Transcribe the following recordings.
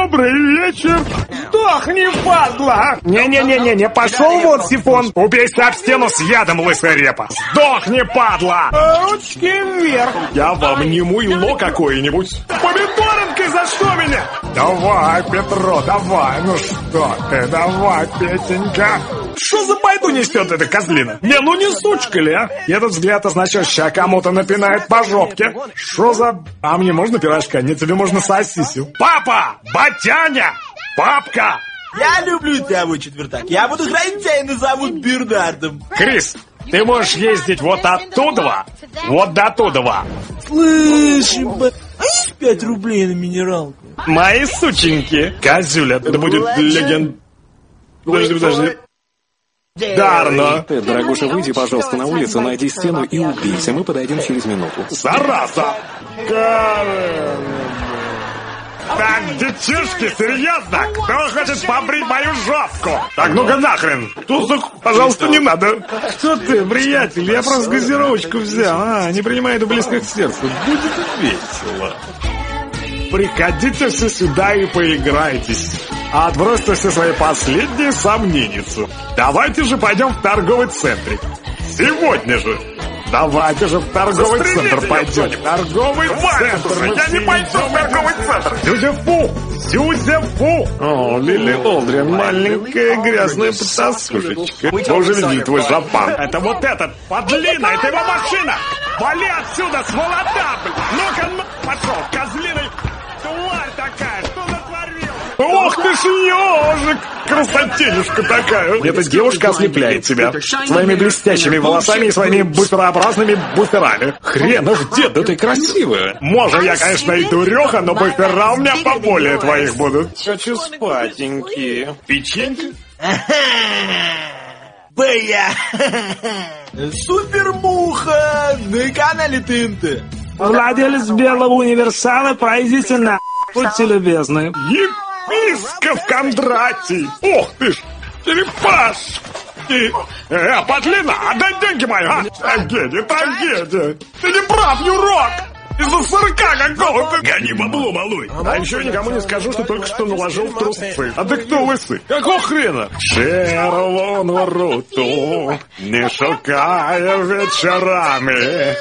Добрый вечер. Сдохни, падла. Не, пошел вот, сифон. Убейся об стену с ядом, лысая репа. Сдохни, падла. Ручки вверх. Я вам не муйло какое-нибудь. Помидоринкой за что меня? Давай, Петро, давай. Ну что ты, давай, Петенька. Что за байду несет эта козлина? Не, ну не сучка ли, а? И этот взгляд означает, что кому-то напинает по жопке. Что за... А мне можно пирожка? Нет, тебе можно сосисю. Папа! Батяня! Папка! Я люблю тебя, мой четвертак. Я буду хранить тебя и назовут Бернардом. Крис, ты можешь ездить вот оттуда, вот до туда. Слышь, а есть 5 рублей на минералку? Мои сученьки. Козюля, это будет легенд... Подожди. Дарно. Ты, дорогуша, выйди, пожалуйста, на улицу, найди стену и убейся. Мы подойдем через минуту. Зараза! Так, детишки, серьезно? Кто хочет побрить мою жопку? Так, ну-ка нахрен. Тут, пожалуйста, не надо. Что ты, приятель, я просто газировочку взял. Не принимай это близко к сердцу. Будет весело. Приходите все сюда и поиграйтесь. Отбросьте все свои последние сомнения. Давайте же пойдем в торговый центр. Сегодня же. Давайте же в торговый центр пойдем. Торговый центр. Я не пойду в торговый центр. Сюзефу. О, Лили Олдрин, маленькая грязная потаскушечка. Боже, видит твой жапан. Это вот этот, подлина, это его машина. Вали отсюда, сволота, блин. Ну-ка, пошел, козлиной. Тварь такая, что натворил? Ох ты ж ежик, красотенюшка такая. Эта девушка ослепляет тебя своими блестящими волосами и своими буферообразными буферами. Хренов дед, да ты красивая. Может, я, конечно, и дуреха, но буфера у меня поболее твоих будут. Хочу спатеньки. Печеньки? Бэя! Супермуха! На канале ТНТ. Владелец белого универсала, пройдите на... Будьте любезны. Епископ Кондратий! Ох ты ж, черепашки! Подлина, отдай деньги мои, а! Трагедия! Ты не прав, Юрок! Из-за сырка какого-то! Гони бабло, малой! А еще никому не скажу, что только что наложил в трусы. А ты кто, лысый? Какого хрена? Червону руту, не шукая вечерами.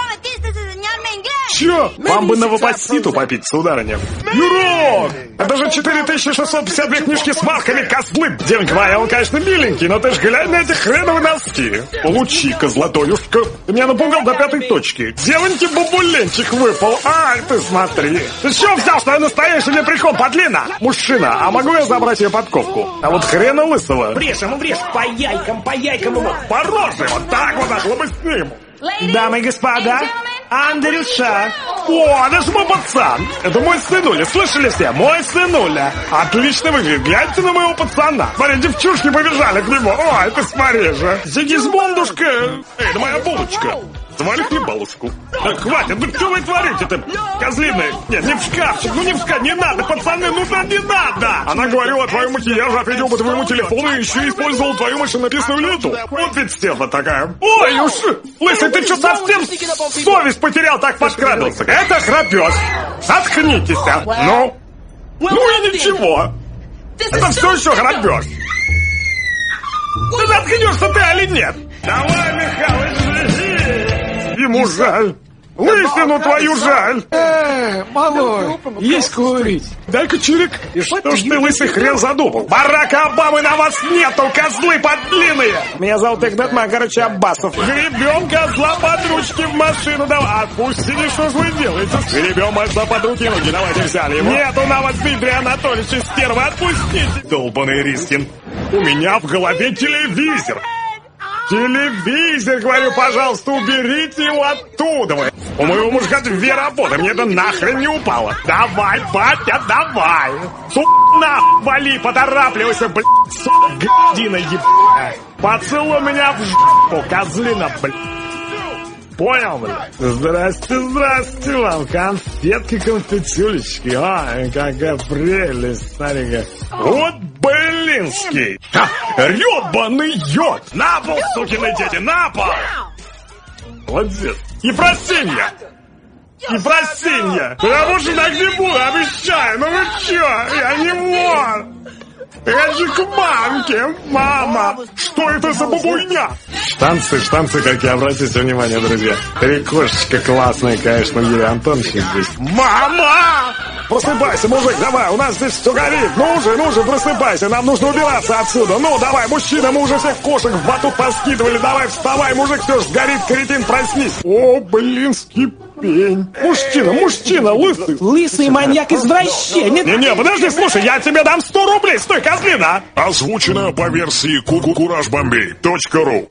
Чё? Вам бы новопасситу попить, сударыня. Юрок! Это же 4652 книжки с марками, козлы! Девонька моя, он, конечно, миленький, но ты ж глянь на эти хреновые носки. Получи-ка, златоюшка. Ты меня напугал до 5 точки. Девоньке бабуленчик выпал. Ай, ты смотри. Ты чё взял, что я настоящий для прикол, подлина? Мужчина, а могу я забрать ее подковку? А вот хрена лысого. Врежь ему, врежь, по яйкам ему. По роже, вот так вот, аж бы с ним. Дамы и господа, Андрюша. О, это же мой пацан. Это мой сынуля, слышали все? Мой сынуля. Отлично выглядит, гляньте на моего пацана. Смотри, девчушки побежали к нему. Ой, ты смотри же. Сигизмундушка. Это моя булочка. Звали хлебалушку. Так, хватит, ну что вы творите-то, козлиные? Нет, не в шкафчик, ну не в шкаф, не надо, пацаны, ну да не надо. Она говорила о твоем макияже, ответил по твоему телефону и еще использовал твою машинописную ленту. Вот ведь стерва такая. Ой, уж, лысый, ты что, совсем совесть потерял, так подкрадывался? Это храпеж. Заткнитесь, а. Ну и ничего. Это все еще храпеж. Ты заткнешься ты или нет? Давай, Михалыч, живи. Ему жаль. Лысину твою жаль. Малой, есть курить. Дай-ка чирик. И что ж ты, лысый хрен, задумал? Барака Обамы на вас нету, козлы подлинные. Меня зовут Игнат Макарович Аббасов. Гребем козла под ручки в машину. Давай, отпустите, что ж вы делаете? Гребем козла под руки, ноги, давайте взяли его. Нету на вас, Дмитрий Анатольевич, стерва, отпустите. Долбаный Рискин. У меня в голове телевизор. Телевизор, говорю, пожалуйста, уберите его оттуда. У моего мужика 2 работы, мне это нахрен не упало. Давай, батя, давай. Нахуй, вали, поторапливайся, блядь, гадина ебаная. Поцелуй меня в жопу, козлина, блядь. Понял, блядь? Здрасте вам, конфетки, конфетюлечки. Ай, какая прелесть, смотри-ка. Вот блинский. Рёбаный йод. На пол, сукины дети, на пол. Молодец. Ефросинья. Я больше так не буду, обещаю. Ну вы чё? Я Я же к мамке. Мама, что это за бабуйня? Штанцы, какие, обратите внимание, друзья. Рикошечка классная, конечно, Юрий Антонович здесь. Мама! Просыпайся, мужик, давай, у нас здесь все горит. Ну же, просыпайся, нам нужно убираться отсюда. Ну, давай, мужчина, мы уже всех кошек в батут поскидывали. Давай, вставай, мужик, все ж горит, кретин, проснись. О, блинский пень. Мужчина, лысый. Лысый маньяк-извращенец. Не, подожди, слушай, я тебе дам 100 рублей. Стой, козлина. Озвучено по версии kukurajbombay.ru.